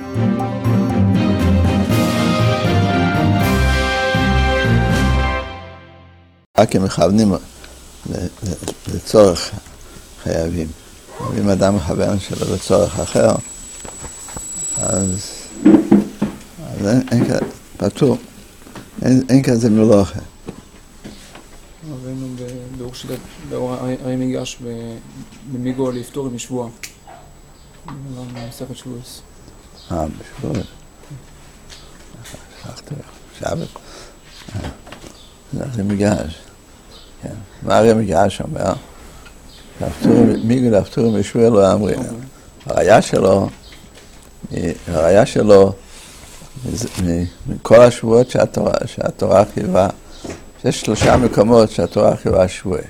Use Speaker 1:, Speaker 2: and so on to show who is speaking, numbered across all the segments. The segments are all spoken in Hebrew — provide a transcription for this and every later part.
Speaker 1: רק הם מכוונים לצורך חייבים. אם אדם מכוון שלו לצורך אחר, אז אין כזה, פטור, אין כזה מלוכה.
Speaker 2: ראינו באור הרי מיגש במיגו לפתור עם שבועה. מסכת שבועס.
Speaker 1: בשבועס. שבת. זה הרי מיגש. מה הרי מיגש אומר? מיגו לפתור עם שבועה לא אמרים. הראיה שלו מכל השבועות שהתורה חייבה, יש 3 מקומות שהתורה חייבה שבועה.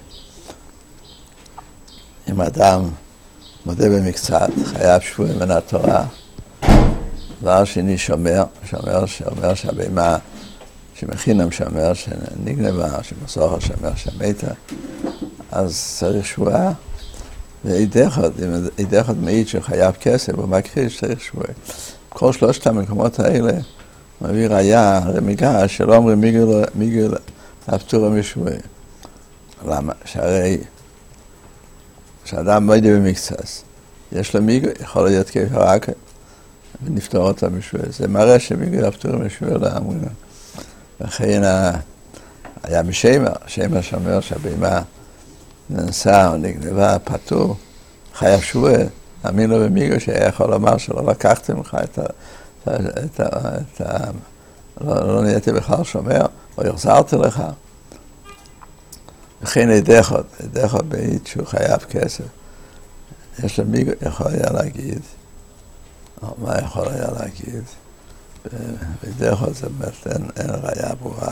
Speaker 1: אם אדם מודה במקצת, חייב שבועה מן התורה. דבר שני שומר שהבהמה שמכינם שומר, שנגנבה, שמסורך שומר שמתה, אז צריך שבועה. ואידך עוד מעיד שחייב כסף, הוא מכחיש צריך שבועה. כל 3 המקומות האלה מביא ראיה, הרי מיגש, שלא אומרים מיגו לפטור משבועה. למה? שהרי כשאדם מודה במקצת, יש לו מיגו, יכול להיות כפרק, ונפטור אותו משבועה. זה מראה שמיגו לפטור משבועה לא אמרים. לכן היה משמר שאומר שהבהמה ננסה או נגנבה, פטור, חייב שבועה, אמין לו במיגו שהיה יכול לומר שלא לקחתם לך לא נהייתי בכלל שומר, או יחזרתי לך. וכן אידך עוד בעיד שהוא חייב כסף. יש לו מיגו, יכול היה להגיד, מה יכול היה להגיד? ואידך עוד זה באמת אין ראיה ברורה.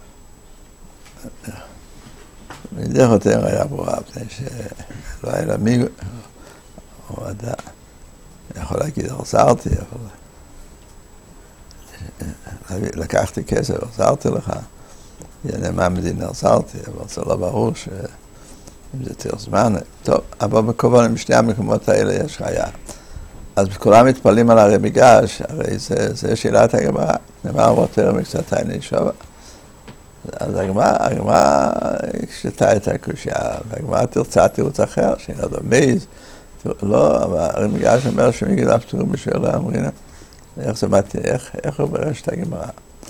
Speaker 1: ואידך עוד אין ראיה ברורה, מפני שלא היה לו מיגו, הוא עדה, יכול להגיד, החזרתי, לקחתי כסף, החזרתי לך, מה מדינה החזרתי, אבל זה לא ברור שאם זה תיר זמן, טוב, אבל בכוון, בשני המקומות האלה יש ראיה. אז כולם מתפללים על הרי מיגש, הרי זה שאלת הגמרא, נאמר ותרא מקצת עיני שווה. אז הגמרא הקשתה את הקושיה, והגמרא תרצה תירוץ אחר, שאינה דומה, לא, אבל הרי מיגש אומר שמיגו לפטור משבועה לא אמרינן. איך הוא ברש את הגמרא?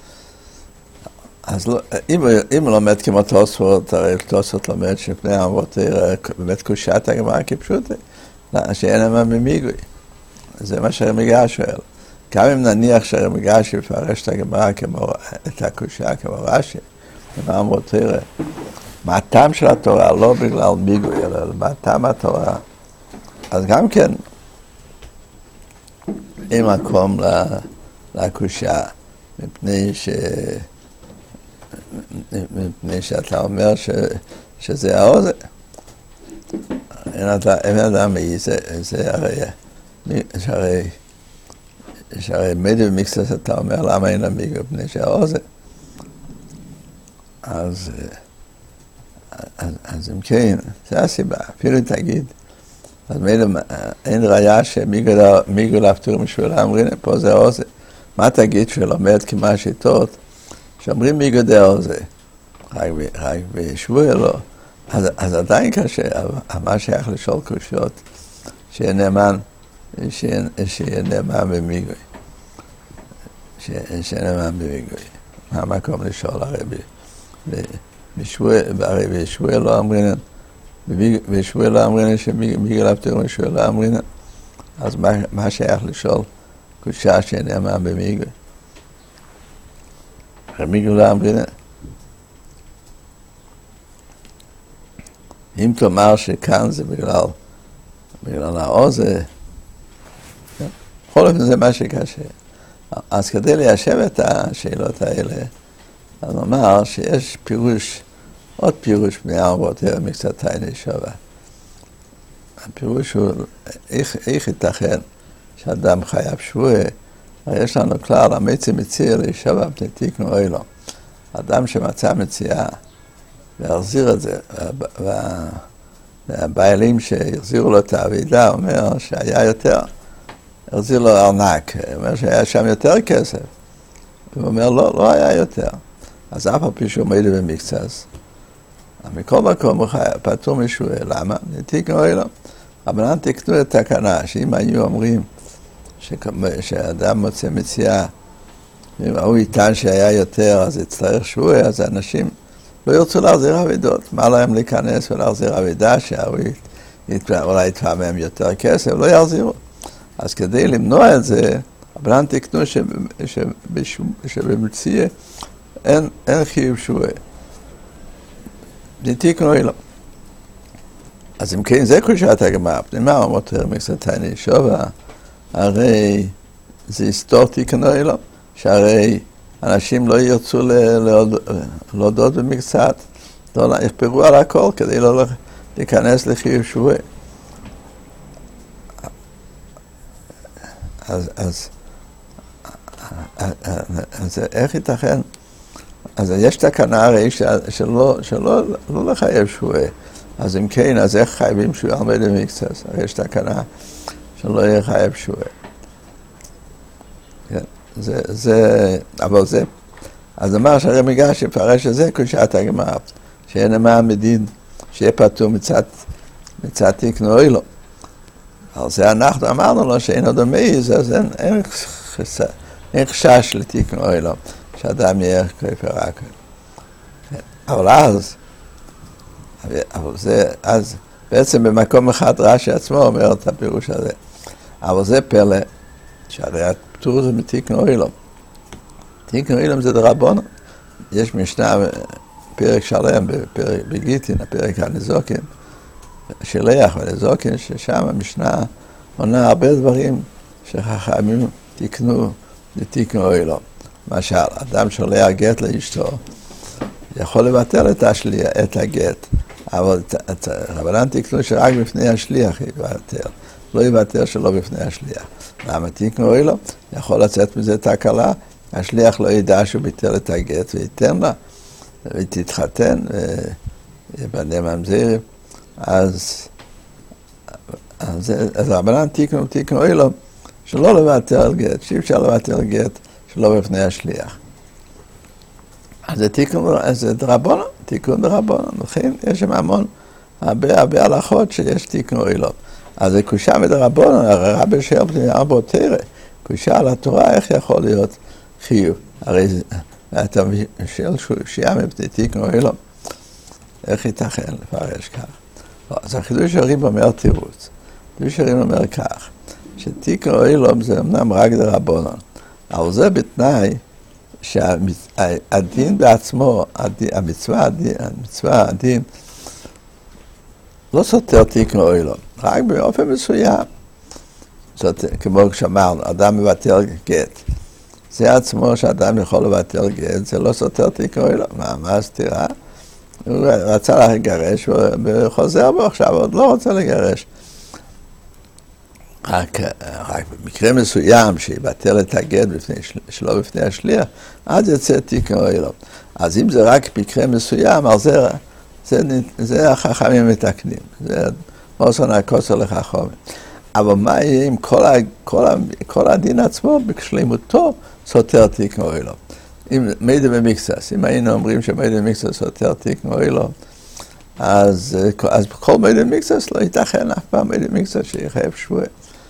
Speaker 1: אז לא, אם הוא לומד כמו תוספות, הרי תוספות לומד שפני העמות באמת קושת הגמרא כפשוטה, שאין למה ממיגוי. זה מה שהרמיגש שואל. גם אם נניח שהרמיגש יפרש את הגמרא את הקושה כמו רש"י, מה אמרות תראה? מה הטעם של התורה? לא בגלל מיגוי, אלא מה הטעם התורה? אז גם כן, אין מקום לקושה, מפני שאתה אומר שזה האוזן. אין אדם זה שהרי מדו במקצת אתה אומר למה אין המיגו, מפני שהאוזן. אז אם כן, זה הסיבה, אפילו תגיד, אז אין ראיה שמיגו לפטור משבועה לא אמרינן, פה זה האוזן. מה תגיד שלומד כמה שיטות, שאומרים מיגו דה האוזן, רק בשבועה לא. אז עדיין קשה, מה שייך לשאול קושיות, שיהיה נאמן במיגוי. שיהיה נאמן במיגוי. מה המקום לשאול הרי בשבועה לא אמרינן, בשבועה לא אמרינן שמיגו לפטור משבועה לא אמרינן, אז מה שייך לשאול קושיה שיהיה נאמן במיגוי? מיגו לא אמרינן. אם תאמר שכאן זה בגלל האוזן, בכל אופן זה מה שקשה. אז כדי ליישב את השאלות האלה, אז נאמר שיש פירוש, עוד פירוש בני ארבעות מקצת עיני שווה. הפירוש הוא, איך ייתכן שאדם חייב שבועה? יש לנו כלל, המציא מציא להישבע מפני תיקנו אילו. אדם שמצא מציאה, והחזיר את זה, והבעלים שהחזירו לו את העבידה אומר שהיה יותר, החזיר לו ארנק, הוא אומר שהיה שם יותר כסף. הוא אומר, לא היה יותר. אז אף על פי שהוא עומד במקצת, מכל מקום הוא פטור משווה. למה? תיקנו אלו. רבנן תיקנו את התקנה, שאם היו אומרים שאדם מוצא מציאה, אם הוא יטען שהיה יותר, אז יצטרך שבוע, אז האנשים לא ירצו להחזיר אבידות. מה להם להיכנס ולהחזיר אבידה, שההוא אולי יתפעמם יותר כסף, לא יחזירו. אז כדי למנוע את זה, רבנן תיקנו שבמציאה אין חיוב שבוע. תיקנו אלו. אז אם כן, זה קושת הגמרא, פנימה אומר מקצתני שובה, הרי זה יסתור תיקנו אלו, שהרי אנשים לא ירצו להודות במקצת, לא יכפרו על הכל כדי לא להיכנס לחיוב שבוע. אז איך ייתכן? אז יש תקנה הרי שלא לחייב שבוע. אז אם כן, אז איך חייבים שבוע על מדי מקצת? הרי יש תקנה שלא יהיה חייב שבוע. אבל זה, אז אמר שהרי מגש שפרש שזה קושת הגמרא, שאין מה מדין שיהיה פטור מצד תיקנו אלו. על זה אנחנו אמרנו לו שאין עוד המעיז, אז אין חשש לתיקנו אלו, שאדם יהיה כפר רק. אז בעצם במקום אחד רש"י עצמו אומר את הפירוש הזה. אבל זה פלא, שהרי הפטור זה מתיקנו אלו. תיקנו אלו זה דרבנן. יש משנה, פרק שלם, בגיטין, הפרק הנזוקין, שליח ונזוקין, ששם המשנה עונה הרבה דברים שחכמים תיקנו לתיקנו אלו. למשל, אדם שולח גט לאשתו, יכול לבטל את הגט, אבל רבנן תיקנו שרק בפני השליח יבטל, לא יבטל שלא בפני השליח. למה תיקנו אלו? יכול לצאת מזה תקלה, השליח לא ידע שהוא ביטל את הגט וייתן לה, ותתחתן ויבנה ממזרים. אז רבנן תיקנו אלו שלא לבטל גט, שאי אפשר לבטל גט שלא בפני השליח. אז זה דרבנן, תיקון דרבנן, לכן יש שם המון, הרבה הלכות שיש תיקנו אלו. אז זה קושה מדרבנן, הרבי שואל ארבע תרא, קושה על התורה, איך יכול להיות חיוב? הרי אתה שואל שיהיה מפני תיקנו אלו, איך ייתכן לפרש כך? אז החידוש הריב אומר תירוץ, חידוש הריב אומר כך, שתיקנו אלו זה אמנם רק דרבנן, אבל זה בתנאי שהדין בעצמו, המצווה, הדין, לא סותר תיקנו אלו, רק באופן מסוים. זאת, כמו שאמרנו, אדם מבטל גט. זה עצמו שאדם יכול לבטל גט, זה לא סותר תיקנו אלו. מה הסתירה? הוא רצה לגרש וחוזר בו עכשיו, עוד לא רוצה לגרש. רק במקרה מסוים שיבטל את הגט שלא בפני השליח, אז יצא תיקנו אלו. אז אם זה רק מקרה מסוים, אז זה החכמים מתקנים. זה מוסון הכוסר לחכמים. אבל מה יהיה אם כל הדין עצמו בשלמותו סותר תיקנו אלו? אם מידע במקצת, אם היינו אומרים שמידע במקצת סותר תיקנו אלו, אז כל מידע במקצת לא ייתכן אף פעם מידע במקצת שיחייב שבוע.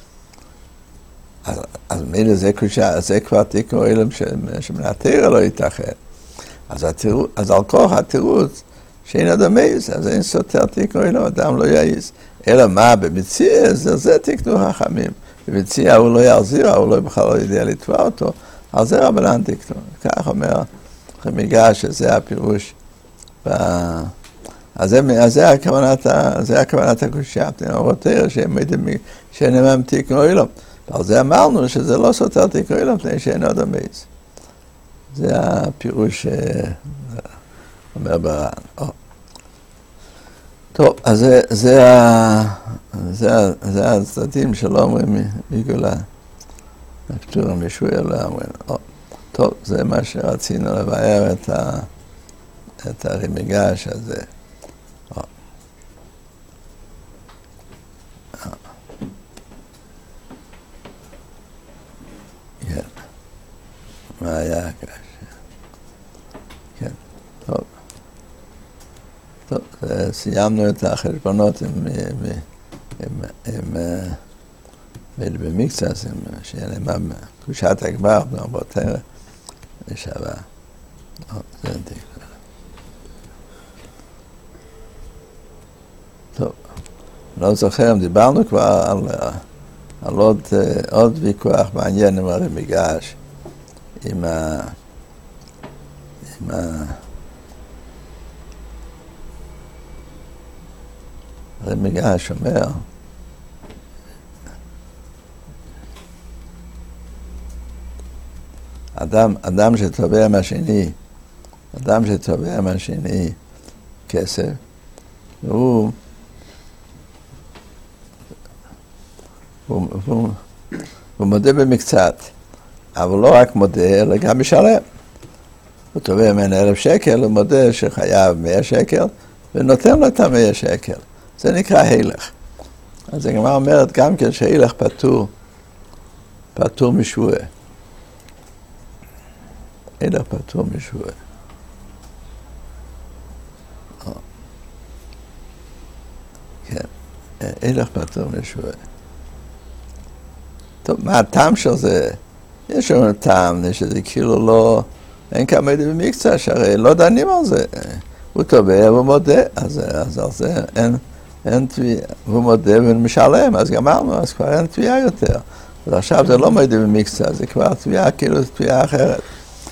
Speaker 1: אז מידע זה קושה, זה כבר תיקנו אלו שמן התורה לא ייתכן. אז על כוח התירוץ שאין אדם מעיז, אז אין סותר תיקנו אלו, אדם לא יעיז. אלא מה, במציאה זה תיקנו חכמים. במציאה הוא לא יחזיר, הוא לא בכלל לא יודע לתבוע אותו, על זה רבנן תיקנו. כך אומר חמיגה שזה הפירוש. אז זה הכוונת הקושה. אמרות תראה שאין אמם תיקנו אלו. ועל זה אמרנו שזה לא סותר תיקנו אלו, מפני שאין אדם מעיז. זה הפירוש אומר ברן. טוב, אז זה הצדדים שלא אומרים מגולה. הפטור המשוי לא אומרים. טוב, זה מה שרצינו לבאר את הרימגש הזה. מה היה הקש? כן, טוב. טוב, סיימנו את החשבונות עם במקצת, שיהיה להם קושת הגמר, באותר ושווה. זה תקווה. טוב, לא זוכר, דיברנו כבר על עוד ויכוח מעניין עם הרי מגש, עם הרי מגש אומר, אדם שתובע מהשני כסף, הוא מודה במקצת, אבל לא רק מודה, אלא גם משלם. הוא תובע ממנו 1,000 שקל, הוא מודה שחייב 100 שקל, ונותן לו את 100 שקל. זה נקרא הילך. אז הגמרא אומרת גם כן שהילך פטור משבועה. הילך פטור משבועה. כן, הילך פטור משבועה. טוב, מה הטעם של זה? יש לנו טעם, שזה כאילו לא, אין כמה ידי במקצה, שהרי לא דנים על זה. הוא תובע והוא מודה, אז על זה אין תביעה, הוא מודה ומשלם, אז גמרנו, אז כבר אין תביעה יותר. אז עכשיו זה לא מודה במקצה, זה כבר תביעה, כאילו זה תביעה אחרת.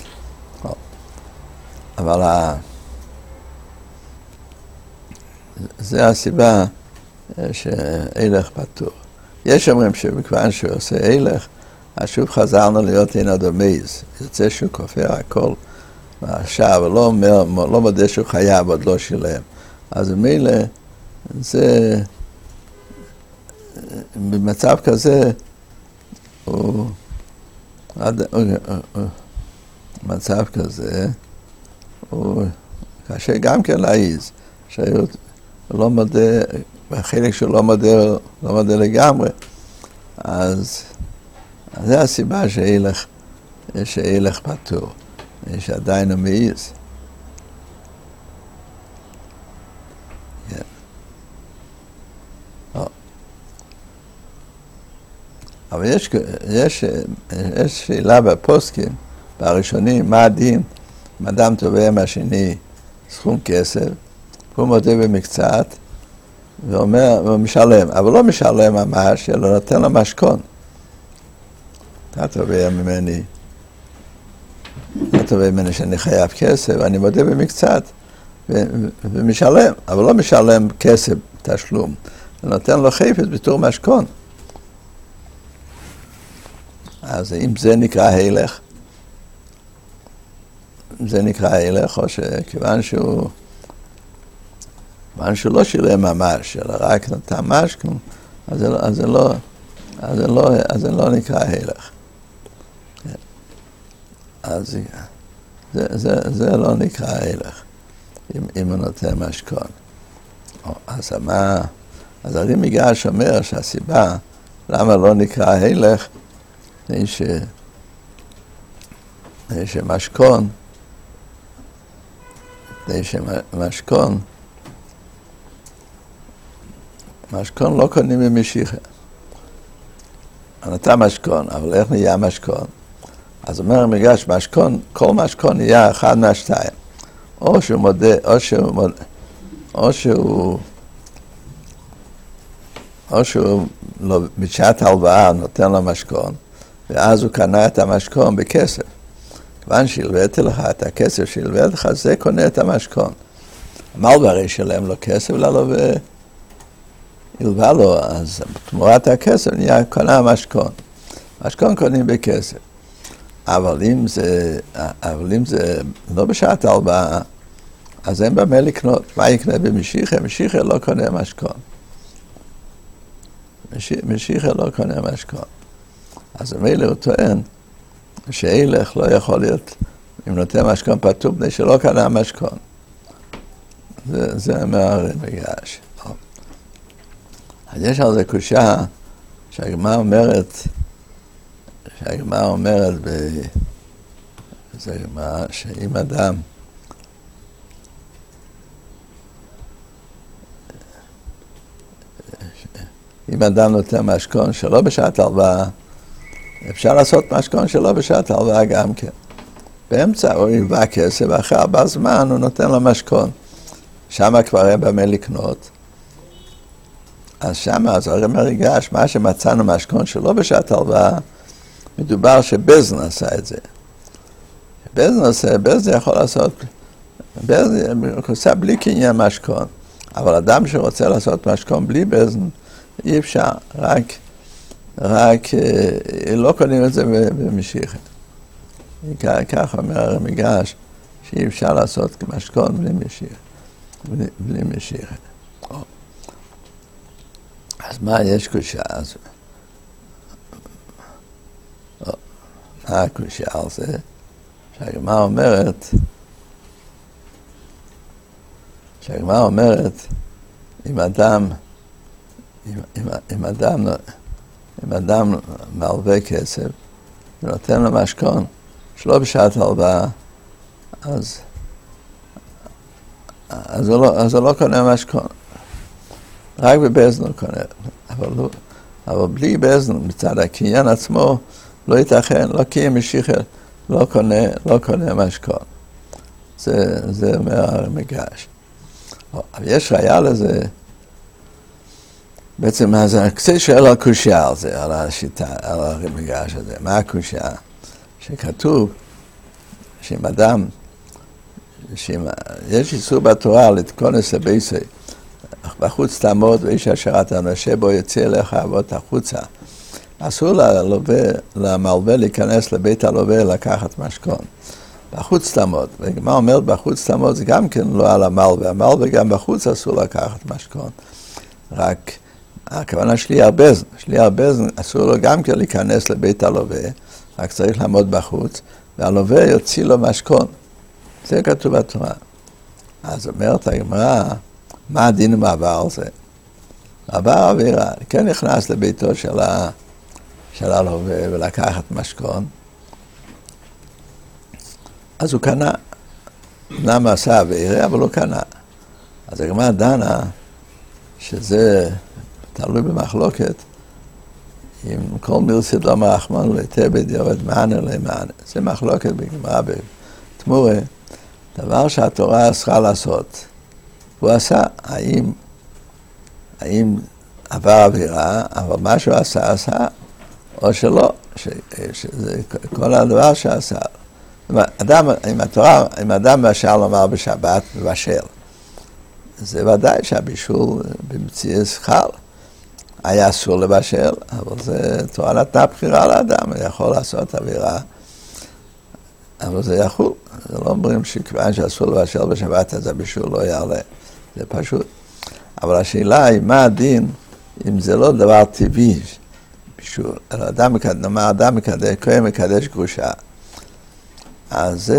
Speaker 1: אבל זה הסיבה שהילך פטור. יש אומרים שמכיוון שהוא עושה הילך, אז שוב חזרנו להיות אין הדומייז. יוצא שהוא כופר הכל עכשיו, ולא מודה שהוא חייב, עוד לא שילם. אז במילא, זה, במצב כזה, מצב כזה, הוא קשה גם כן להעיז, שהוא לא מודה, בחלק שהוא לא מודה לגמרי, אז זה הסיבה שהילך פטור, שעדיין הוא מעיז. אבל יש שאלה בפוסקים, בראשונים, מה הדין? אם אדם תובע מהשני סכום כסף, הוא מודה במקצת, ואומר, הוא משלם, אבל לא משלם ממש, אלא נותן לו משכון. אתה תובע ממני שאני חייב כסף, ואני מודה במקצת, ומשלם, אבל לא משלם כסף, תשלום. הוא נותן לו חפץ בתור משכון. אז אם זה נקרא הילך, או שכיוון שהוא לא שילם ממש, אלא רק נתן משכון, אז זה לא נקרא הילך. אז זה לא נקרא הילך, אם הוא נותן משכון. אז הרי מגש אומר שהסיבה למה לא נקרא הילך, שמשכון לא קונים ממשיכה. נתן משכון, אבל איך נהיה משכון? אז אומר מגש, כל משכון נהיה אחד מהשתיים. או שהוא מודה, או שהוא בשעת הלוואה נותן לו משכון, ואז הוא קנה את המשכון בכסף. כיוון שהלוויתי לך את הכסף שהלוויתי לך, זה קונה את המשכון. המלווה הרי שלם לו כסף ללווה, הלווה לו, אז תמורת הכסף נהיה קונה משכון. משכון קונים בכסף. אבל אם זה לא בשעת הלוואה, אז אין במה לקנות. מה יקנה במשיחה? משיחה לא קונה משכון. משיחה לא קונה משכון. אז מילא הוא טוען שהילך לא יכול להיות, אם נותן משכון פטור, בני שלא קנה משכון. זה אומר מגש. אז יש על זה קושה שהגמרא אומרת זה מה שאם אדם אם אדם נותן משכון שלא בשעת הלוואה, אפשר לעשות משכון שלא בשעת הלוואה גם כן. באמצע הוא ילווה כסף, ואחרי 4 זמן הוא נותן לו משכון. שם כבר אין במה לקנות. אז שם, אז הרי מרגש, מה שמצאנו משכון שלא בשעת הלוואה, מדובר שבזן עשה את זה. בזן יכול לעשות, בזן עושה בלי קניין משכון. אבל אדם שרוצה לעשות משכון בלי בזן, אי אפשר, רק לא קונים את זה במשיכה. כך אומר הרמגש, שאי אפשר לעשות משכון בלי משיכה. אז מה יש קושיה? מה הקושיה על זה? שהגמרא אומרת, אם אדם מלווה כסף ונותן לו משכון שלא בשעת הלוואה, אז הוא לא קונה משכון. רק בבזן הוא קונה. אבל בלי בזן, מצד הקניין עצמו, לא ייתכן, לא קיים משיכה, לא קונה משכון. זה אומר הרמגש. אבל יש ראיה לזה, בעצם, אז אני קצת שואל על קושיה על זה, על השיטה, על הרמגש הזה. מה הקושיה? שכתוב שאם אדם, יש איסור בתורה לתכונס לביסי, בחוץ תעמוד ואיש אשר אתה נושה בו יוצא אליך אבות החוצה. אסור למלווה להיכנס לבית הלווה לקחת משכון. בחוץ תעמוד, והגמרא אומרת בחוץ תעמוד זה גם כן לא על המלווה, המלווה גם בחוץ אסור לקחת משכון. רק הכוונה שלי הרבה זמן, אסור לו גם כן להיכנס לבית הלווה, רק צריך לעמוד בחוץ, והלווה יוציא לו משכון. זה כתוב בתורה. אז אומרת הגמרא, מה הדין מעבר על זה? מעבר עבירה, כן נכנס לביתו של הלווה ולקחת משכון, אז הוא קנה. למה עשה עבירה, אבל הוא קנה. אז הגמרא דנה שזה תלוי במחלוקת, אם כל מרסיד לא מרחמן ולתא בדיעבד מענה למענה. זה מחלוקת בגמרא בתמורה, דבר שהתורה אסרה לעשות. הוא עשה, האם עבר עבירה, אבל מה שהוא עשה, או שלא, שזה כל הדבר שעשה. אם אדם בשל לומר בשבת, מבשל, זה ודאי שהבישול במציאות חל. היה אסור לבשל, אבל זה תורה נתנה בחירה לאדם, הוא יכול לעשות עבירה, אבל זה יכול. זה לא אומרים שכיוון שאסור לבשל בשבת, אז הבישול לא יעלה. זה פשוט. אבל השאלה היא, מה הדין אם זה לא דבר טבעי, בישול, אלא אדם מקדש, כהן מקדש גרושה. אז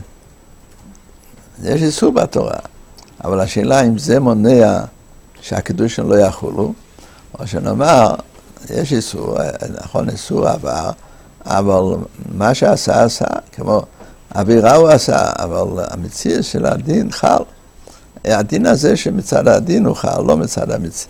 Speaker 1: יש איסור בתורה. אבל השאלה אם זה מונע שהקידושים לא יחולו, או שנאמר, יש איסור, נכון, איסור עבר, אבל מה שעשה, כמו עבירה הוא עשה, אבל המציאות של הדין חל. הדין הזה שמצד הדין הוא חל, לא מצד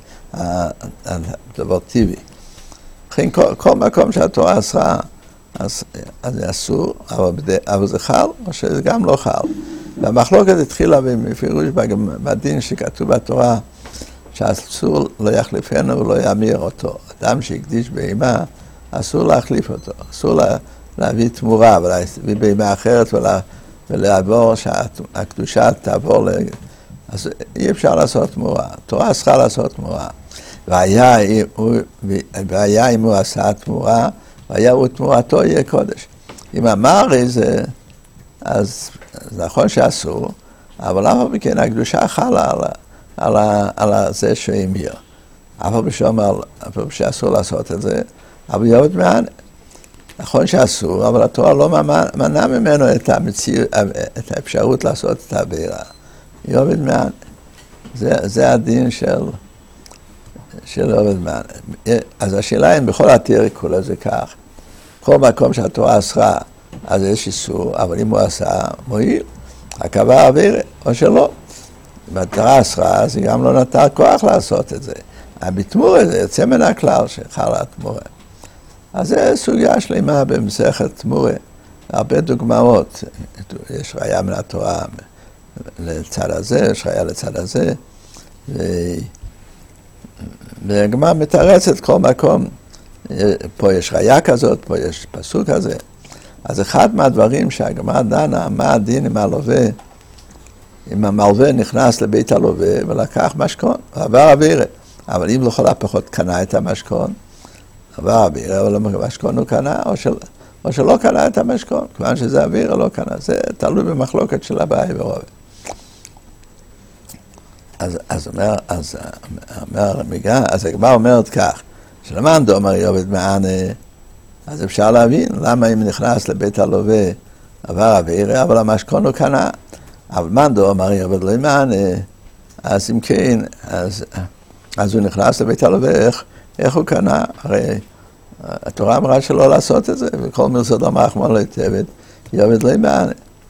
Speaker 1: הדבר טבעי. לכן כל מקום שהתורה אסרה, אז זה אסור, אבל זה חל, או שזה גם לא חל. והמחלוקת התחילה בפירוש בדין שכתוב בתורה, שאסור לא יחליפנו ולא ימיר אותו. אדם שהקדיש בהמה, אסור להחליף אותו. אסור להביא תמורה ולהביא בהמה אחרת ולעבור שהקדושה תעבור אז אי אפשר לעשות תמורה. התורה אסרה לעשות תמורה. והיה אם הוא עשה תמורה, והיה הוא תמורתו יהיה קודש. אם אמר איזה, אז נכון שאסור, אבל למה מכן הקדושה חלה על זה שהמיר. אבל בשביל שאסור לעשות את זה, אבל יעבוד מענה. נכון שאסור, אבל התורה לא מנע ממנו את האפשרות לעשות את העבירה. יעבוד מענה. זה הדין של עובד מענה. אז השאלה אם בכל התיאוריה כולה זה כך. כל מקום שהתורה אסרה, אז יש איסור, אבל אם הוא עשה מועיל, הכוונה עבירה, או שלא. מטרה אסרה, אז היא גם לא נתנה כוח לעשות את זה. בתמורה זה יוצא מן הכלל שחלה התמורה. אז זו סוגיה שלמה במסכת תמורה. הרבה דוגמאות. יש ראיה מן התורה לצד הזה, יש ראיה לצד הזה. והגמרא מתרצת כל מקום. פה יש ראיה כזאת, פה יש פסוק כזה. אז אחד מהדברים שהגמרא דנה, מה הדין עם הלווה, אם המלווה נכנס לבית הלווה ולקח משכון, עבר עבירה. אבל אם לכל הפחות קנה את המשכון, עבר עבירה, אבל המשכון הוא קנה, או שלא קנה את המשכון, כיוון שזה עבירה לא קנה. זה תלוי במחלוקת של הבעיה ורובה. אז הגמרא אומרת כך, שלמאן דאמר יאבד מענה, אז אפשר להבין למה אם נכנס לבית הלווה עבר עבירה, אבל המשכון הוא קנה. אבל מאן דאמר יאבד לא מענה, אז אם כן, אז הוא נכנס לבית הלווה, איך הוא קנה? הרי התורה אמרה שלא לעשות את זה, וכל מרצות המחמר לא יתאבד, יאבד לא מענה.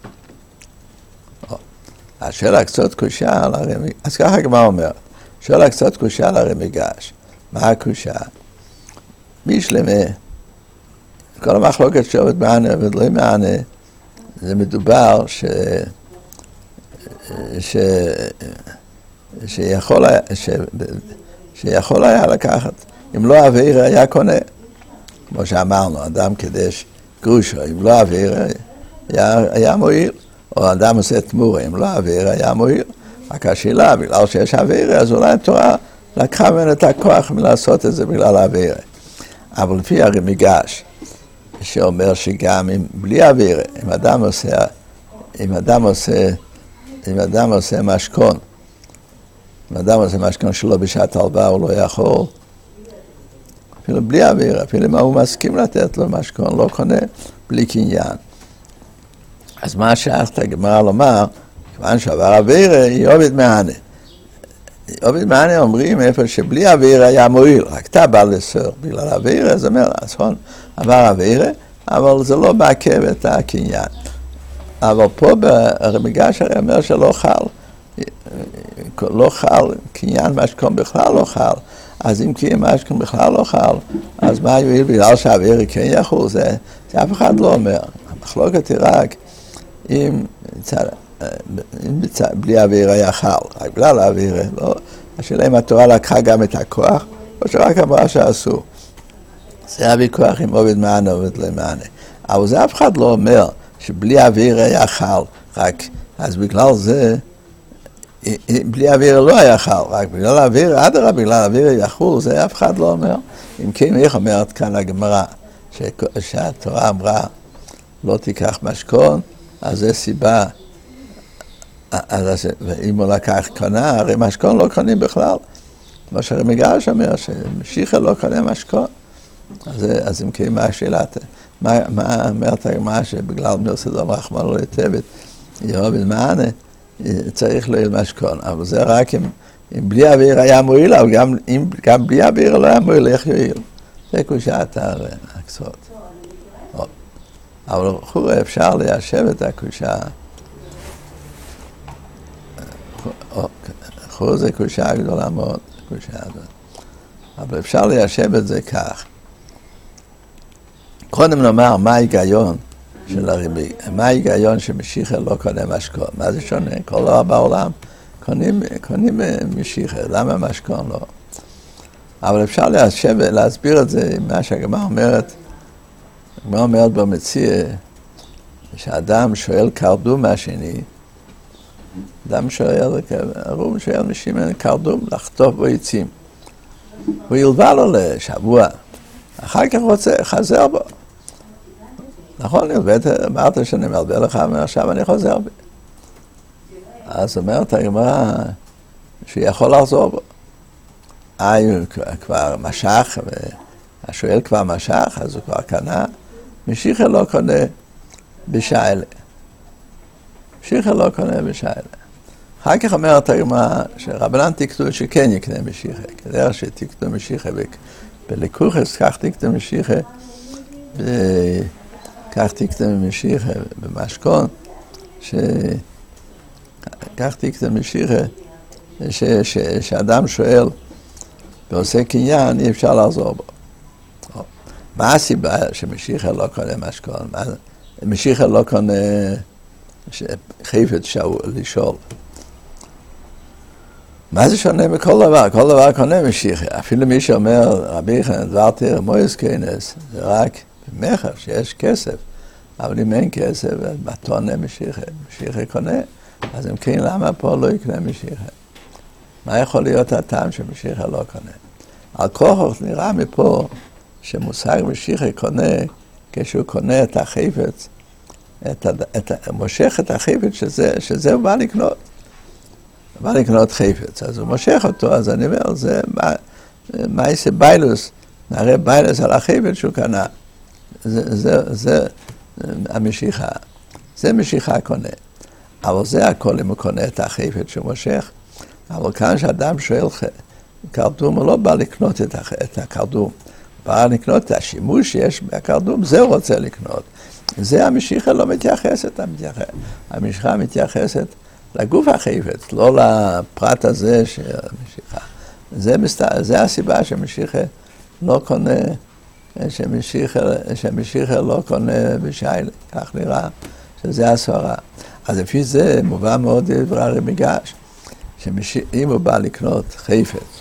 Speaker 1: השאלה קצת קושה על הרמי, אז ככה הגמרא אומרת, שאלה קצת קושה על הרמיגש. מה הקושה? משלמה, כל המחלוקת שעובד מענה ולא מענה, זה מדובר שיכול היה לקחת, אם לא עבירה היה קונה, כמו שאמרנו, אדם קידש גרושו, אם לא עבירה היה מועיל, או אדם עושה תמורה, אם לא עבירה היה מועיל. רק השאלה, בגלל שיש עבירה, אז אולי התורה לקחה ממנו את הכוח מלעשות את זה בגלל העבירה. אבל לפי הרמיגש, שאומר שגם אם בלי עבירה, אם אדם עושה משכון, אם אדם עושה משכון שלו בשעת הלוואה, הוא לא יכול, אפילו בלי עבירה, אפילו אם הוא מסכים לתת לו משכון, לא קונה בלי קניין. אז מה שייכת הגמרא לומר, כיוון שעבר עבירה, יאבד מענה. יאבד מענה אומרים איפה שבלי עבירה היה מועיל, רק אתה בא לסור בגלל עבירה, זה אומר, נכון, עבר עבירה, אבל זה לא מעכב את הקניין. אבל פה ברמיגש הרי אומר שלא חל, קניין משכון בכלל לא חל. אז אם קניין משכון בכלל לא חל, אז מה יועיל בגלל שהעבירה כן יחול? זה אף אחד לא אומר. המחלוקת היא רק אם בלי עבירה היה חל, רק בגלל העבירה, לא. השאלה אם התורה לקחה גם את הכוח, או שרק אמרה שאסור. זה הוויכוח אם עובד מענה עובד לא מענה. אבל זה אף אחד לא אומר שבלי עבירה היה חל, רק אז בגלל זה, בלי עבירה לא היה חל, רק בגלל העבירה, אדרבה, בגלל העבירה יחול, זה אף אחד לא אומר. אם כן, איך אומרת כאן הגמרא, שהתורה אמרה, לא תיקח משכון, אז זה סיבה, ואם הוא לקח קונה, הרי משכון לא קונים בכלל. כמו שהרמיגש אומר, שמשיחה לא קונה משכון. אז אם כן, מה השאלה? מה אומרת הגמרא שבגלל מרצדום רחמנא לא יתאבד, יאבד מענה, צריך לו משכון. אבל זה רק אם בלי עבירה היה מועיל, אבל גם בלי עבירה לא היה מועיל, איך יועיל? זה קושת הקצות. אבל חורה אפשר ליישב את הקושה. חורה זה קושה גדולה מאוד, קושה הזאת. אבל אפשר ליישב את זה כך. קודם נאמר מה ההיגיון של הריבי, מה ההיגיון שמשיחה לא קונה משכון. מה זה שונה? כל דבר בעולם קונים משיחה, למה משכון לא? אבל אפשר ליישב ולהסביר את זה, מה שהגמרא אומרת, הגמרא אומרת במציע, שאדם שואל קרדום מהשני, אדם שואל משמן קרדום לחטוף בו עצים. הוא ילווה לו לשבוע, אחר כך רוצה חזר בו. נכון, אמרת שאני מלווה לך, ועכשיו אני חוזר בי. אז אומרת הגמרא שיכול לחזור בו. הוא כבר משך, והשואל כבר משך, אז הוא כבר קנה. משיחה לא קונה בשיילה. משיחה לא קונה בשיילה. אחר כך אומרת הגמרא שרבנן תקנו שכן יקנה משיחה. כדרך שתקנו משיחה בלקוחס, כך תקנו משיחה כך תקדם משיחה במשכון, כך תקדם משיחה, שאדם שואל ועושה קניין, אי אפשר לעזור בו. מה הסיבה שמשיחה לא קונה משכון? משיחה לא קונה חפץ לשאול. מה זה שונה מכל דבר? כל דבר קונה משיחה. אפילו מי שאומר, רבי חנן, דבר תראה, מויס כנס, זה רק במחר שיש כסף. אבל אם אין כסף, מתון למשיחה. משיחה קונה. אז אם כן, למה פה לא יקנה משיחה? מה יכול להיות הטעם שמשיחה לא קונה? על כוח נראה מפה שמושג משיחה קונה, כשהוא קונה את החפץ, מושך את החפץ שזה הוא בא לקנות. הוא בא לקנות חפץ, אז הוא מושך אותו, אז אני אומר, זה מה יעשה ביילוס, נראה ביילוס על החפץ שהוא קנה. זה המשיכה. זה משיכה קונה. אבל זה הכל אם הוא קונה את החפץ שהוא מושך. אבל כאן שאדם שואל קרדום, הוא לא בא לקנות את הקרדום. בא לקנות את השימוש שיש בקרדום, זה הוא רוצה לקנות. זה המשיכה לא מתייחסת, המשיכה מתייחסת לגוף החפץ, לא לפרט הזה של המשיכה. זה הסיבה שמשיכה לא קונה, שמשיכה לא קונה בשיילה, כך נראה שזה הסברה. אז לפי זה מובא מאוד דברי הרב מגש, שאם הוא בא לקנות חפץ,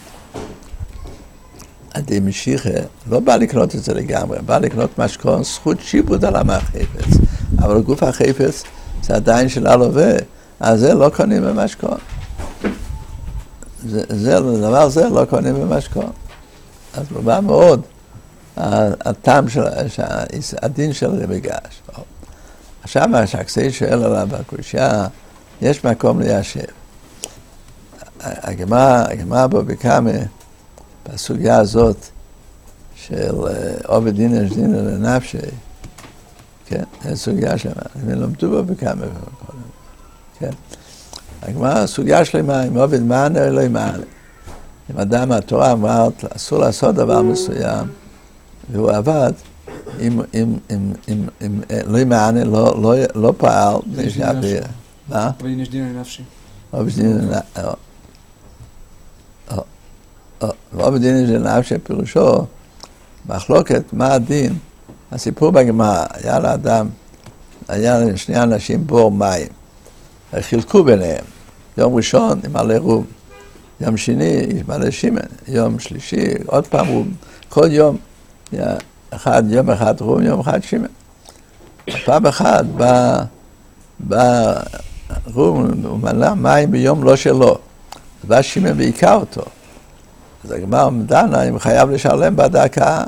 Speaker 1: עדי משיחה לא בא לקנות את זה לגמרי, בא לקנות משכון, זכות שיבוד על החפץ, אבל גוף החפץ זה עדיין של הלווה, אז זה לא קונים במשכון. דבר זה לא קונים במשכון. אז מובא מאוד הטעם של הדין של רבי גש. עכשיו השקסי שואל עליו בקושיה, יש מקום ליישב. הגמרא בו בקמה, בסוגיה הזאת של עובד דינא דינא לנפשי, כן, זו סוגיה שלמה, הם למדו בו בכמה קודם, כן. הגמרא, הסוגיה שלמה, אם עובד מענה או לא מענה. אם אדם התורה אמרת, אסור לעשות דבר מסוים, והוא עבד, אם לא מענה, לא פעל,
Speaker 2: מה? עובד דינא לנפשי.
Speaker 1: עובד דינא לנפשי. ועובד דינא לנפשי פירושו, מחלוקת, מה הדין? הסיפור בגמרא, היה לשני אנשים בור מים, חילקו ביניהם, יום ראשון ימלא רום, יום שני ימלא שמן, יום שלישי עוד פעם רום, כל יום, יום אחד רום, יום אחד שמן. פעם אחת בא רום, הוא מלא מים ביום לא שלו, בא שמן והיכה אותו. אז הגמרא דנה, אם חייב לשלם בדקה,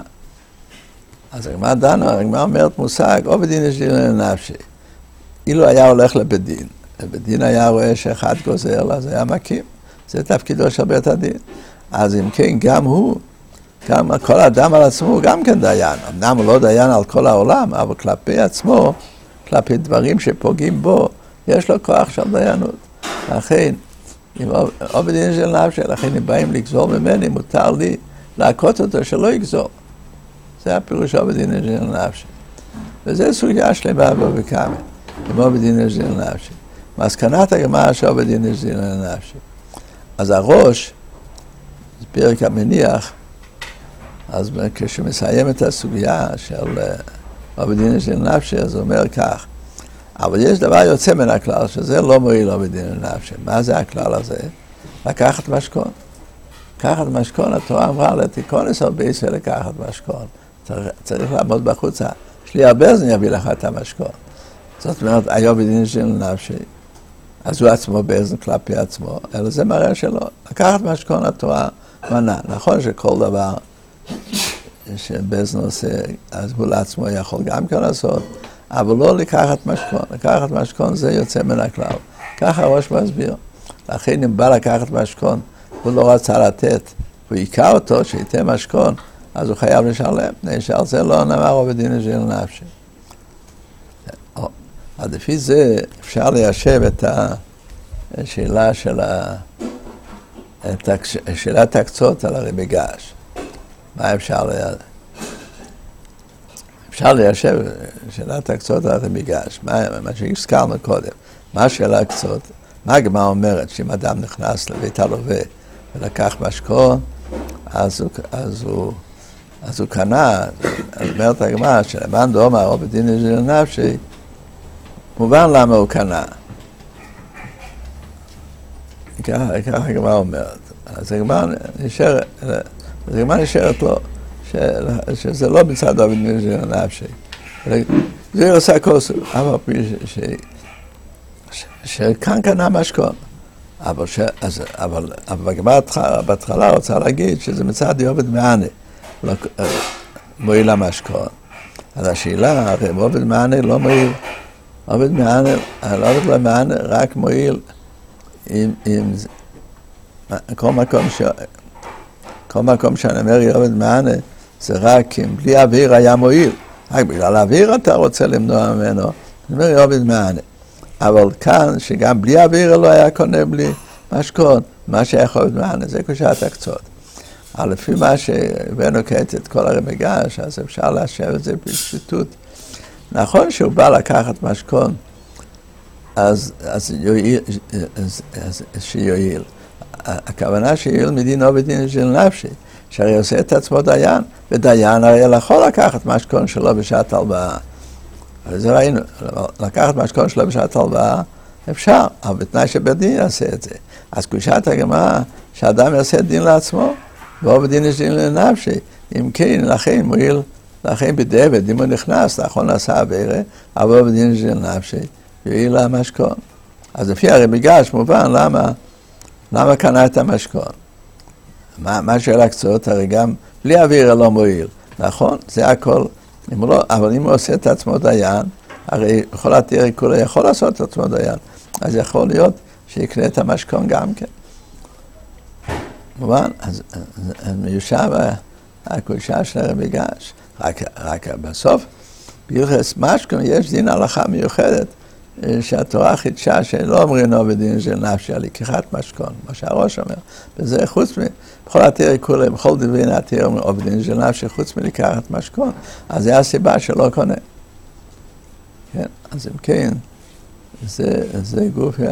Speaker 1: אז הגמרא דנה, הגמרא אומרת מושג, עובד דינא דינא לנפשי. אילו היה הולך לבית דין, ובית דין היה רואה שאחד גוזר, אז היה מקים. זה תפקידו של בית הדין. אז אם כן, גם הוא, גם כל האדם על עצמו, הוא גם כן דיין. אמנם הוא לא דיין על כל העולם, אבל כלפי עצמו, כלפי דברים שפוגעים בו, יש לו כוח של דיינות. לכן, אם עובד דינא דינא לנפשי, לכן אם באים לגזור ממני, מותר לי להכות אותו שלא יגזור. זה הפירוש עובד דינא דינא לנפשי. וזה סוגיה שלמה בו בקמה, עם עובד דינא דינא לנפשי. מסקנת הגמרא שעובד דינא דינא לנפשי. אז הראש, זה פרק המניח, אז כשמסיים את הסוגיה של עובד דינא דינא לנפשי, אז הוא אומר כך, אבל יש דבר יוצא מן הכלל, שזה לא מועיל עובד דינא לנפשי. מה זה הכלל הזה? לקחת משכון. לקחת משכון, התורה אמרה לתיקונס הרבה ישראל לקחת משכון. צריך לעמוד בחוצה. יש לי הרבה זמן יביא לך את המשכון. זאת אומרת, עובד דינא דינא לנפשי. אז הוא עצמו באזן כלפי עצמו, אלא זה מראה שלא. לקחת משכון התורה מנה. נכון שכל דבר שבאזן עושה, אז הוא לעצמו יכול גם כן לעשות, אבל לא לקחת משכון. לקחת משכון זה יוצא מן הכלל. ככה הראש מסביר. לכן אם בא לקחת משכון, הוא לא רצה לתת, הוא היכה אותו שייתן משכון, אז הוא חייב לשלם. שעל זה לא נאמר עובד דינא דינא לנפשי. אז לפי זה אפשר ליישב את השאלה של שאלת הקצות על הרבי גש. מה אפשר אפשר ליישב שאלת הקצות על המגרש, מה שהזכרנו קודם, מה שאלה הקצות, מה הגמרא אומרת, שאם אדם נכנס לבית הלווה ולקח משקה, אז הוא קנה, אומרת הגמרא, שלמאן דאמר או בדין נזיר לנפשי, מובן למה הוא קנה. ככה הגמרא אומרת. אז הגמרא נשארת לו, שזה לא מצד עובד נזיר לנפשי. זה עושה כוסו, אבל שכאן קנה משכון. אבל בגמרא בהתחלה רוצה להגיד שזה מצד עובד מענה, מועיל המשכון. אז השאלה, הרי עובד מענה לא מועיל, עובד מענה רק מועיל עם כל מקום שאני אומר עובד מענה, זה רק אם בלי אוויר היה מועיל. רק בגלל האוויר אתה רוצה למנוע ממנו, אני אומר עובד מענה. אבל כאן, שגם בלי אוויר לא היה קונה בלי משכון, מה שיכול להיות מענה, זה קושת הקצות. אבל לפי מה שהבאנו כעת את כל הרמגש, אז אפשר להשב את זה בפשיטות. נכון שהוא בא לקחת משכון, אז שיועיל. הכוונה שיועיל מדין או בדין של נפשי, שהרי עושה את עצמו דיין, ודיין הרי יכול לקחת משכון שלו בשעת הלוואה. אז ראינו, לקחת משכון שלו בשעת הלוואה, אפשר, אבל בתנאי שבדין יעשה את זה. אז קושת הגמרא, שאדם יעשה דין לעצמו, ואו בדין יש דין לנפשי, אם כן, לכן בדיעבד, אם הוא נכנס, נכון עשה עבירה, אבל או בדין יש דין לנפשי, יועיל המשכון. אז לפי הרמגש מובן, למה קנה את המשכון? מה שאלה קצות, הרי גם בלי אוויר לא מועיל, נכון? זה הכל. אבל אם הוא עושה את עצמו דיין, הרי בכל התיאר כולה יכול לעשות את עצמו דיין, אז יכול להיות שיקנה את המשכון גם כן. מובן? אז מיושב הקושה של הרמגש. רק בסוף, בהלכות משכון יש דין הלכה מיוחדת, שהתורה חידשה שלא אומרים או בדין של נפשי על לקיחת משכון, מה שהראש אומר. וזה חוץ בכל התיאר כולה, בכל דברים התיאר אומרים או בדין של נפשי, חוץ מלקחת משכון. אז זה הסיבה שלא קונה. כן? אז אם כן, זה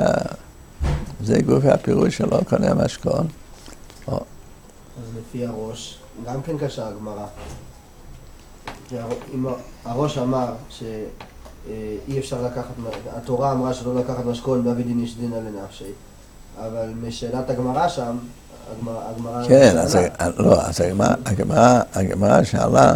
Speaker 1: גוף הפירוש שלא קונה משכון.
Speaker 3: אז לפי הראש, גם כן קשה הגמרא. אם הראש אמר אי אפשר לקחת, התורה אמרה שלא לקחת משכון באבי דין יש דינא לנפשי, אבל משאלת הגמרא שם, הגמרא...
Speaker 1: כן, אז הגמרא שאלה,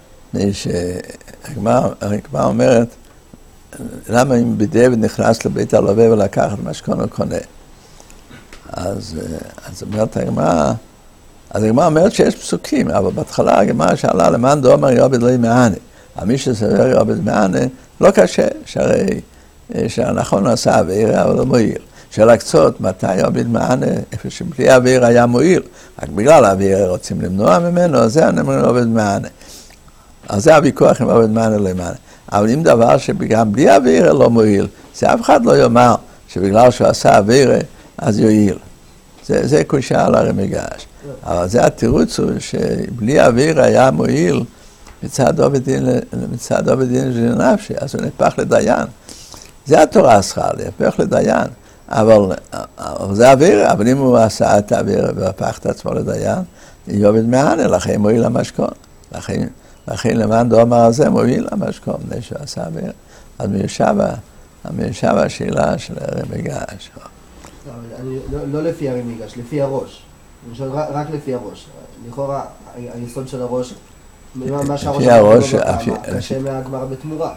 Speaker 1: הגמרא אומרת, למה אם בדיעבד נכנס לבית הלווה ולקחת משכון הוא קונה? אז אומרת הגמרא, אז הגמרא אומרת שיש פסוקים, אבל בהתחלה הגמרא שאלה, למאן דאמר עובד לא מענה. מי שסבר עובד מענה, לא קשה, שהנכון עשה עבירה, אבל לא מועיל. שאלה קצות, מתי עובד מענה, איפה שבלי אוויר היה מועיל, רק בגלל האוויר רוצים למנוע ממנו, אז זה הנאמרים עובד מענה. אז זה הוויכוח אם עובד מענה לא מענה. אבל אם דבר שגם בלי אוויר לא מועיל, זה אף אחד לא יאמר שבגלל שהוא עשה אוויר, אז יועיל. זה קושה על הרמגש. אבל זה התירוץ הוא שבלי אוויר היה מועיל, מצד עובד דין של נפשי, אז הוא נהפך לדיין. זה התורה עשרה, להפך לדיין. אבל זה אוויר, אבל אם הוא עשה את האוויר והפך את עצמו לדיין, היא עובד מענה, לכן מועיל המשכון. לכן למאן דאמר הזה מועיל המשכון, מפני שהוא עשה אוויר. אז מיושב השאלה של הרמגש.
Speaker 3: לא לפי הרמגש, לפי הראש. רק לפי הראש. לכאורה, היסוד של הראש, מה שהראש אמר, קשה מהגמרא בתמורה.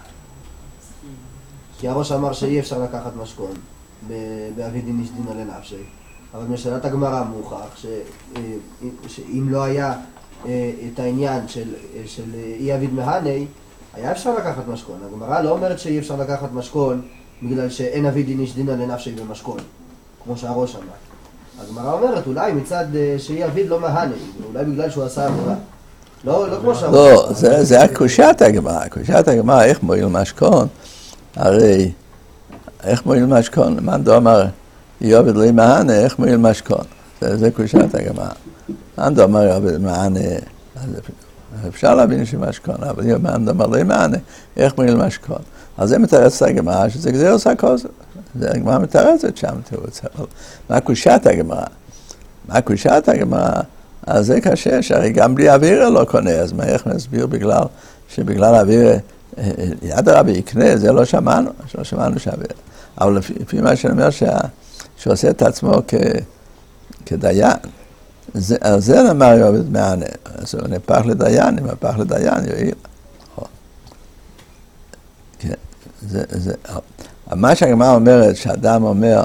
Speaker 3: כי הראש אמר שאי אפשר לקחת משכון באבי דין יש דינא לנפשי. אבל משאלת הגמרא מוכח שאם לא היה את העניין של אי אביד מהני, היה אפשר לקחת משכון. הגמרא לא אומרת שאי אפשר לקחת משכון בגלל שאין אבי דין יש דינא לנפשי במשכון, כמו שהראש אמר. הגמרא אומרת אולי מצד שאי אביד לא מהני, אולי בגלל שהוא עשה עבודה. לא כמו שהראש.
Speaker 1: לא, זה הקושת הגמרא. קושת הגמרא, איך מועיל משכון? הרי, איך מועיל משכון? למאן דאמר עובד לא מהנה, איך מועיל משכון? זה קושת הגמרא. למאן דאמר עובד מהנה, אפשר להבין שמשכון, אבל יאמן דבר לא ימענה, איך מועיל משכון? אז זה מתרץ את הגמרא, שזה גזירוס הכוזב. זה הגמרא מתרצת שם, תירוץ. אבל מה קושת הגמרא? מה קושת הגמרא? אז זה קשה, שהרי גם בלי אוויר לא קונה, אז מה איך נסביר שבגלל אוויר יד הרבי יקנה, זה לא שמענו שאוויר. אבל לפי מה שאני אומר שעושה את עצמו כדיין, על זה נאמר יעבד מענה, אז הוא נהפך לדיין, אם הפך לדיין יועיל. מה שהגמרא אומרת, שאדם אומר,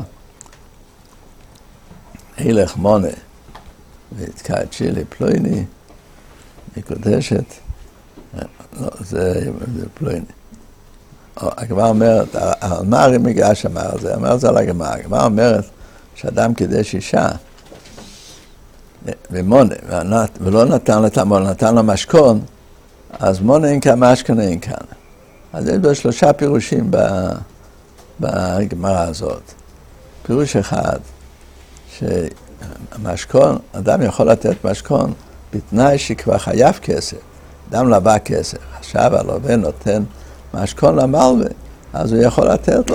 Speaker 1: הילך מונה, והתקע את שילי פלויני, מקודשת, לא, זה פלויני. הגמרא אומרת, מה הרי מגעש אמר את זה? אמר את זה על הגמרא. הגמרא אומרת שאדם קידש אישה, ומונה, ולא נתן לתמונה, נתן לו משכון, אז מונה אין כאן, משכון אין כאן. אז יש בו 3 פירושים בגמרא הזאת. פירוש אחד, שמשכון, אדם יכול לתת משכון בתנאי שכבר חייב כסף. אדם לבא כסף, עכשיו הלווה נותן משכון למלווה, אז הוא יכול לתת לו,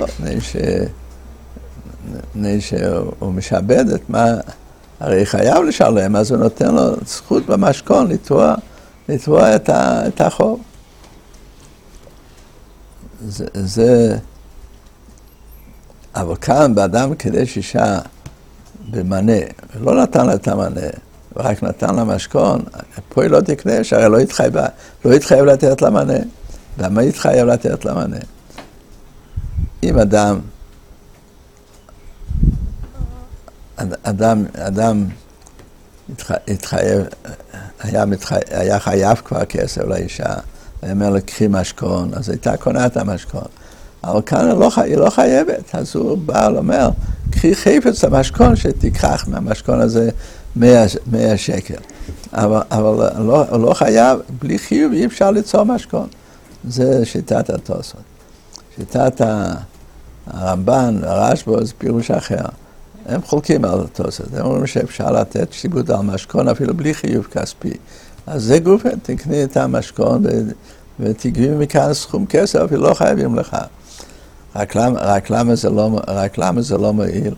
Speaker 1: מפני שהוא משעבד את מה, הרי חייב לשלם, אז הוא נותן לו זכות במשכון לתבוע את החוב. זה, אבל כאן באדם קידש אישה במנה, ולא נתן לה את המנה, ורק נתן לה משכון, פה היא לא תקנה, שהרי לא התחייב לתת לה מנה. למה התחייב לתת לה מנה? אם אדם התחייב, היה חייב כבר כסף לאישה, היה אומר לקחי משכון, אז הייתה קונה את המשכון. אבל כאן היא לא חייבת, אז הוא בא ואומר, קחי חפץ המשכון שתיקח מהמשכון הזה 100 שקל. אבל הוא לא חייב, בלי חיוב אי אפשר ליצור משכון. זה שיטת התוספות. שיטת הרמב"ן, הרשב"א, זה פירוש אחר. הם חולקים על התוספות. הם אומרים שאפשר לתת שיבוד על משכון אפילו בלי חיוב כספי. אז זה גופה, תקני את המשכון ותגבי מכאן סכום כסף, אפילו לא חייבים לך. רק למה זה לא מועיל?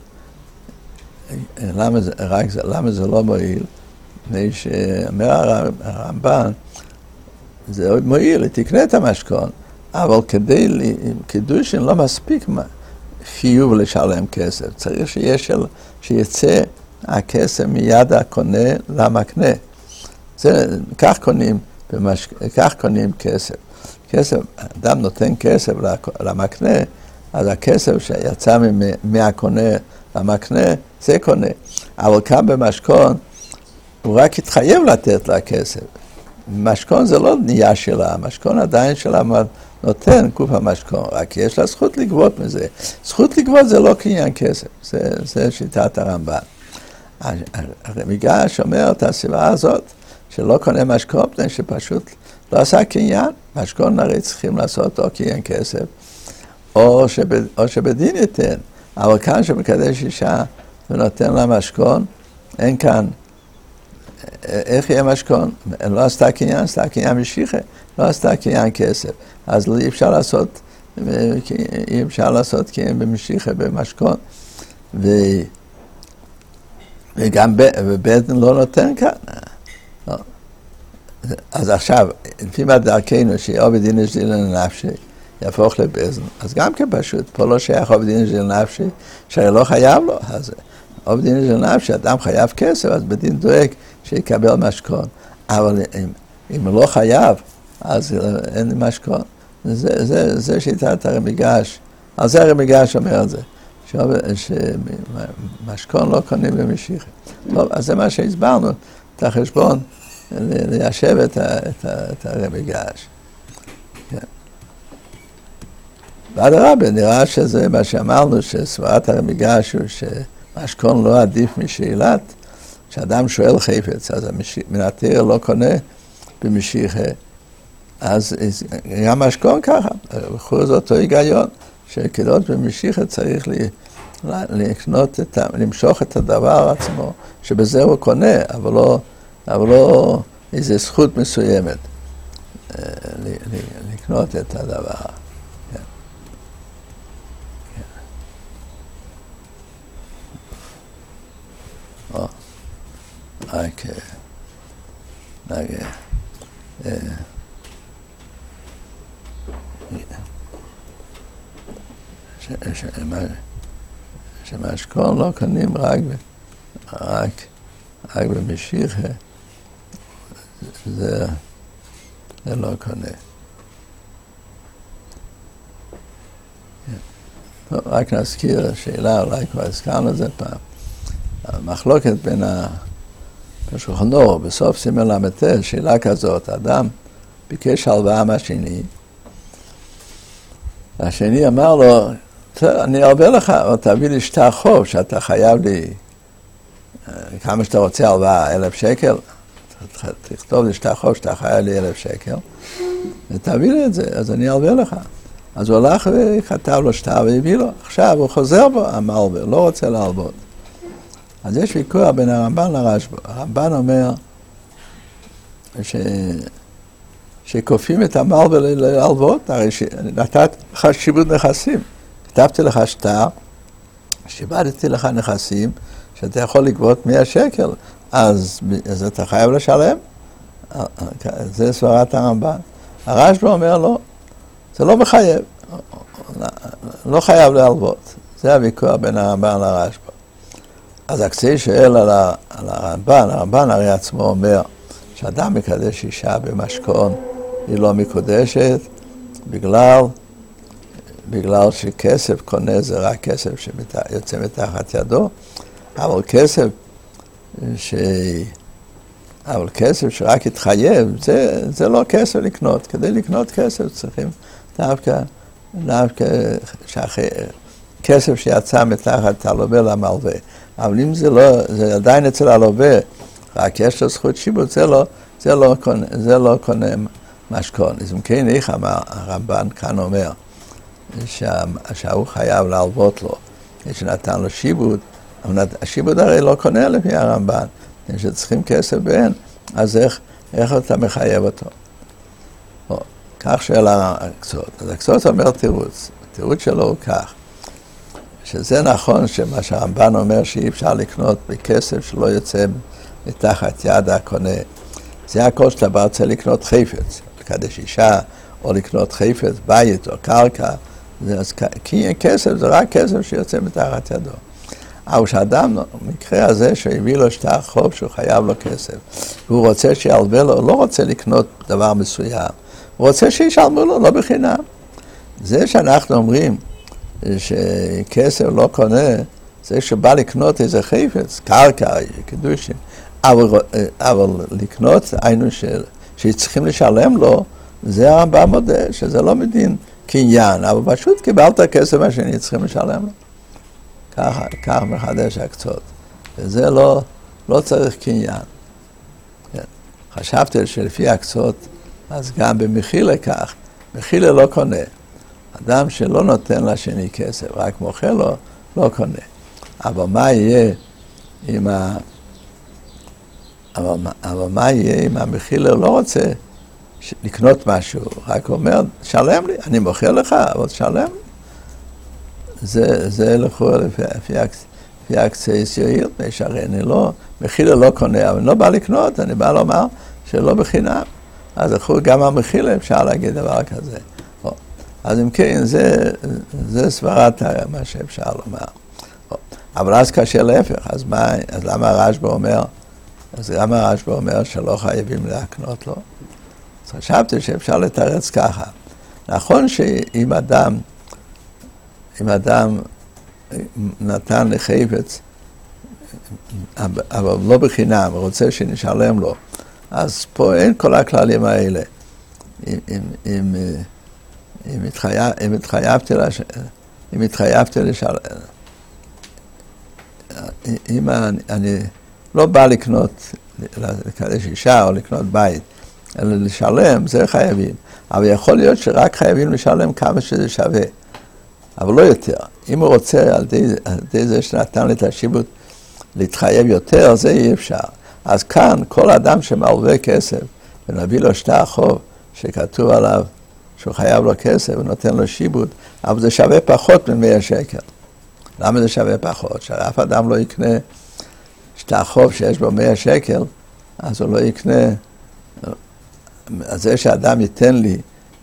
Speaker 1: למה זה לא מועיל? מפני שאומר הרמב"ן, זה מועיל, תקנה את המשכון, אבל כדי קידושין לא מספיק חיוב לשלם כסף. צריך שיצא הכסף מיד הקונה למקנה. כך קונים כסף. אדם נותן כסף למקנה, אז הכסף שיצא מהקונה למקנה, זה קונה. אבל כאן במשכון, הוא רק התחייב לתת לה כסף. משכון זה לא בנייה שלה, המשכון עדיין שלה נותן גוף המשכון, רק יש לה זכות לגבות מזה. זכות לגבות זה לא קניין כסף, זה שיטת הרמב"ן. הרמיגה שומר את הסיבה הזאת, שלא קונה משכון, פני שפשוט לא עשה קניין, משכון הרי צריכים לעשות או קניין כסף, או שבדין ייתן, אבל כאן שמקדש אישה ונותן לה משכון, אין כאן, איך יהיה משכון? לא עשתה קניין, עשתה קניין משיחה, לא עשתה קניין כסף. אז אי אפשר לעשות קניין במשיחה, במשכון. וגם בית לא נותן כאן. לא. אז עכשיו, לפי מה דרכנו, שעובד דין יש דין לנפשי, יהפוך לבזן, אז גם כן פשוט, פה לא שייך עובד דין יש דין לנפשי, שהרי לא חייב לו, אז עובד דין יש דין לנפשי, אדם חייב כסף, אז בדין דואג שיקבל משכון. אבל אם הוא לא חייב, אז אין משכון. זה שיטת הרמיגש. על זה הרמיגש אומר את זה. שמשכון לא קונים במשיחה. טוב, אז זה מה שהסברנו, את החשבון, ליישב את הרמיגש. כן. ואדרבה, נראה שזה מה שאמרנו, שסברת הרמיגש הוא שמשכון לא עדיף משאלת, כשאדם שואל חפץ, אז המנתר לא קונה במשיחה, אז גם משכון ככה, בכל זאת אותו היגיון, שקנות במשיחה צריך למשוך את הדבר עצמו, שבזה הוא קונה, אבל איזו זכות מסוימת לקנות את הדבר. כן. כן. רק שמשכון לא קונים רק במשיחה, זה לא קונה. טוב, רק נזכיר שאלה, אולי כבר הזכרנו את זה פעם. המחלוקת בין השולחן אור, בסוף סימן ל"ט, שאלה כזאת, אדם ביקש הלוואה מהשני, השני אמר לו, אני ארווה לך, או תביא לי שטר חוב שאתה חייב לי, כמה שאתה רוצה הלוואה, 1,000 שקל, תכתוב לי שטר חוב שאתה חייב לי 1,000 שקל, ותביא לי את זה, אז אני ארווה לך. אז הוא הלך וכתב לו שטר והביא לו. עכשיו הוא חוזר בו, המלווה, לא רוצה להלוות. אז יש ויכוח בין הרמב"ן לרשב"א. הרמב"ן אומר שכופים את המלווה להלוות, הרי נתת לך שיבוד נכסים. כתבתי לך שטר, שיבדתי לך נכסים, שאתה יכול לגבות 100 שקל, אז אתה חייב לשלם? זה סברת הרמב"ן. הרשב"א אומר לו, זה לא מחייב, לא חייב להלוות. זה הוויכוח בין הרמב"ן לרשב"א. אז הקצה שואל על הרמב"ן, הרמב"ן הרי עצמו אומר שאדם מקדש אישה במשכון, היא לא מקודשת, בגלל שכסף קונה זה רק כסף שיוצא מתחת ידו, אבל כסף שרק יתחייב, זה לא כסף לקנות. כדי לקנות כסף צריכים דווקא כסף שיצא מתחת הלווה למלווה. אבל אם זה עדיין אצל הלווה, רק יש לו זכות שיבוד, זה לא קונה משכון. אז אם כן, איך הרמב"ן כאן אומר, שהוא חייב להלוות לו, שנתן לו שיבוד, אבל השיבוד הרי לא קונה לפי הרמב"ן, שצריכים כסף בהן, אז איך אתה מחייב אותו? כך שואל הקצות. אז הקצות אומר תירוץ, התירוץ שלו הוא כך, שזה נכון שמה שהרמב"ן אומר שאי אפשר לקנות בכסף שלא יוצא מתחת יד הקונה. זה הכל שאתה רוצה לקנות חפץ, לקדש אישה, או לקנות חפץ, בית או קרקע, כי כסף זה רק כסף שיוצא מתחת ידו. אבל שאדם, במקרה הזה שהביא לו שטר חוב שהוא חייב לו כסף, והוא רוצה שילווה לו, לא רוצה לקנות דבר מסוים, הוא רוצה שישלמו לו, לא בחינם. זה שאנחנו אומרים שכסף לא קונה, זה שבא לקנות איזה חפץ, קרקע, קידושים, אבל לקנות, היינו שצריכים לשלם לו, זה הרמב"ם מודה, שזה לא מדין קניין, אבל פשוט קיבלת כסף מה שאני צריכים לשלם לו. כך מחדש הקצות. וזה לא צריך קניין. כן. חשבתי שלפי הקצות, אז גם במחילה כך, מחילה לא קונה. אדם שלא נותן לשני כסף, רק מוכר לו, לא קונה. אבל מה יהיה אם המחילה לא רוצה לקנות משהו, רק אומר, שלם לי, אני מוכר לך, אבל שלם לי. זה לכאורה לפי הקצייס יועיל, שהרי אני לא, מחילה לא קונה, אבל אני לא בא לקנות, אני בא לומר שלא בחינם. אז לכאורה גם המחילה אפשר להגיד דבר כזה. אז אם כן, זה סברת מה שאפשר לומר. אבל אז קשה להפך, אז למה הרשב"א אומר שלא חייבים להקנות לו? אז חשבתי שאפשר לתרץ ככה. נכון שאם אדם נתן לחפץ, אבל לא בחינם, רוצה שנשלם לו, אז פה אין כל הכללים האלה. אם התחייבתי לשלם, אם אני לא בא לקנות, לקדש אישה או לקנות בית, אלא לשלם, זה חייבים. אבל יכול להיות שרק חייבים לשלם כמה שזה שווה. אבל לא יותר. אם הוא רוצה על ידי זה שנתן לי את השיבוד להתחייב יותר, זה אי אפשר. אז כאן כל אדם שמלווה כסף ונביא לו שטר חוב שכתוב עליו שהוא חייב לו כסף ונותן לו שיבוד, אבל זה שווה פחות מ100 שקל. למה זה שווה פחות? שאף אדם לא יקנה שטר חוב שיש בו 100 שקל, אז הוא לא יקנה, אז זה שאדם ייתן לי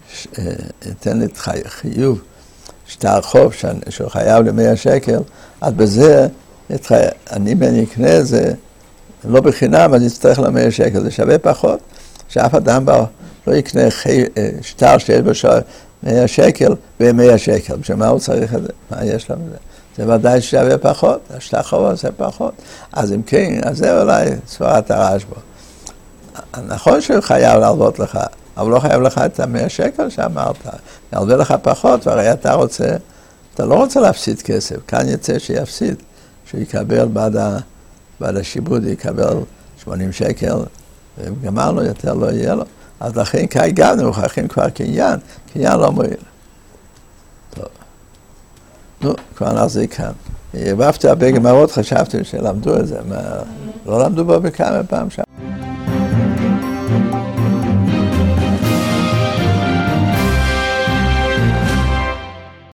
Speaker 1: חיוב שטר חוב שהוא חייב ל100 שקל, אז בזה אני אם אני אקנה את זה לא בחינם, אז יצטרך ל100 שקל, זה שווה פחות, שאף אדם לא יקנה שטר שיש בו 100 שקל ב100 שקל, בשביל הוא צריך את זה? מה יש לו מזה? זה ודאי שווה פחות, השטר חוב עושה פחות. אז אם כן, אז זה אולי סברת הרשב"א. נכון שהוא חייב להלוות לך, אבל לא חייב לך את 100 שקל שאמרת, ילווה לך פחות, והרי אתה לא רוצה להפסיד כסף, כאן יצא שיפסיד, שהוא יקבל בעד השיבוד, יקבל 80 שקל, וגמרנו, יותר לא יהיה לו. אז לכן כאן הגענו, מוכרחים כבר קניין לא מועיל. טוב. נו, כבר נחזיק כאן. הבבתי הרבה גמרות, חשבתי שלמדו את זה, לא למדו בו בכמה פעם שם.